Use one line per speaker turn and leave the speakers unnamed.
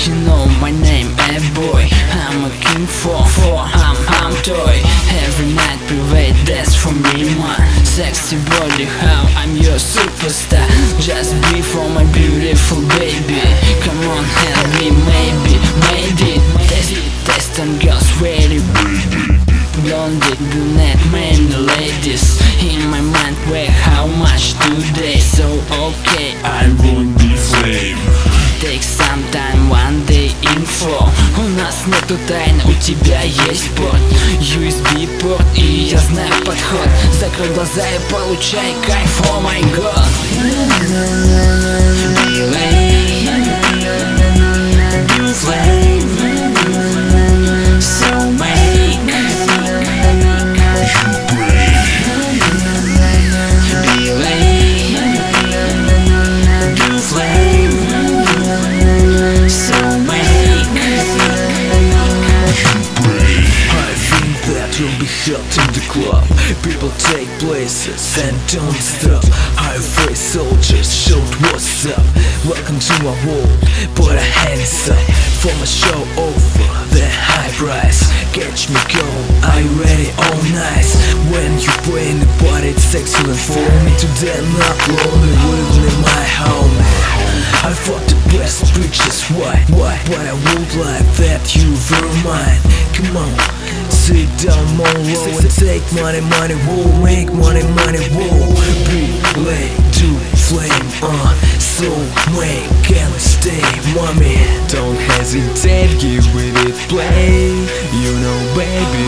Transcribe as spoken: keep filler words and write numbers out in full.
you know my name, eh boy. I'm a king for, for I'm, I'm toy. Every night private, that's for me, man. Sexy body, how I'm your superstar. Just be for my beautiful baby. Come on, help me, maybe, maybe. Test, test on girls, ready, baby. Blondie, brunette, many ladies in my mind, where how much today? So okay,
I won't be flame.
take some time, one day info. У нас нету тайн, у тебя есть порт, ю эс би-порт, и я знаю подход. Закрой глаза и получай кайф, о май год.
Held in the club, people take places and don't stop. High-face soldiers shout what's up. Welcome to my world, put a hands up. For my show over, the high price. Catch me go, are you ready? All nice. When you play in the party, it's excellent for me. Today not lonely, with me my homie. I fuck the best bitches, why? Why? But I would like that you were mine. Come on, sit down more low and take money, money, whoa. Make money, money, whoa. Be late to flame on, so when can I stay, mommy?
Don't hesitate, give it play. You know, baby,